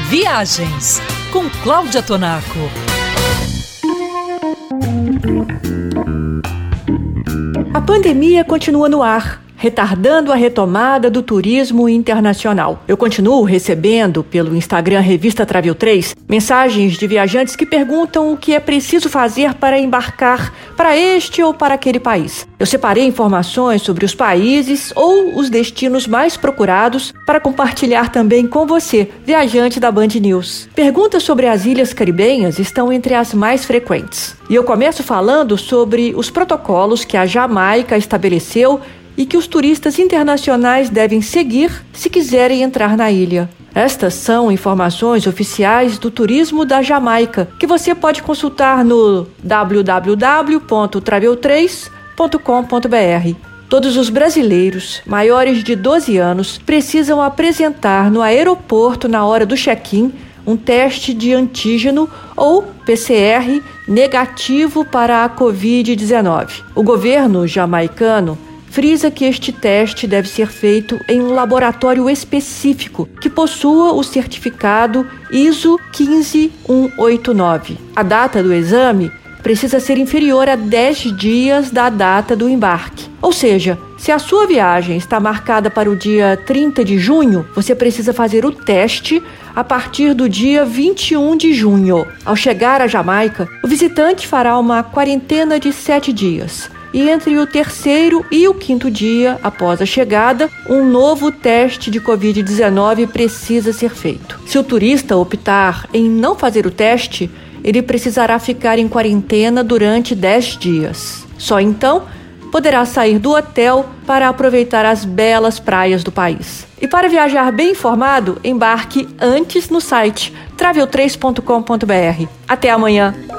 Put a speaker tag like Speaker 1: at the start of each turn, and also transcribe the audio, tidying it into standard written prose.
Speaker 1: Viagens com Cláudia Tonaco.
Speaker 2: A pandemia continua no ar, retardando a retomada do turismo internacional. Eu continuo recebendo pelo Instagram Revista Travel 3 mensagens de viajantes que perguntam o que é preciso fazer para embarcar para este ou para aquele país. Eu separei informações sobre os países ou os destinos mais procurados para compartilhar também com você, viajante da Band News. Perguntas sobre as ilhas caribenhas estão entre as mais frequentes. E eu começo falando sobre os protocolos que a Jamaica estabeleceu e que os turistas internacionais devem seguir se quiserem entrar na ilha. Estas são informações oficiais do turismo da Jamaica, que você pode consultar no www.travel3.com.br. Todos os brasileiros maiores de 12 anos precisam apresentar no aeroporto, na hora do check-in, um teste de antígeno ou PCR negativo para a Covid-19. O governo jamaicano frisa que este teste deve ser feito em um laboratório específico que possua o certificado ISO 15189. A data do exame precisa ser inferior a 10 dias da data do embarque. Ou seja, se a sua viagem está marcada para o dia 30 de junho, você precisa fazer o teste a partir do dia 21 de junho. Ao chegar à Jamaica, o visitante fará uma quarentena de 7 dias. E entre o terceiro e o quinto dia após a chegada, um novo teste de Covid-19 precisa ser feito. Se o turista optar em não fazer o teste, ele precisará ficar em quarentena durante 10 dias. Só então poderá sair do hotel para aproveitar as belas praias do país. E para viajar bem informado, embarque antes no site travel3.com.br. Até amanhã!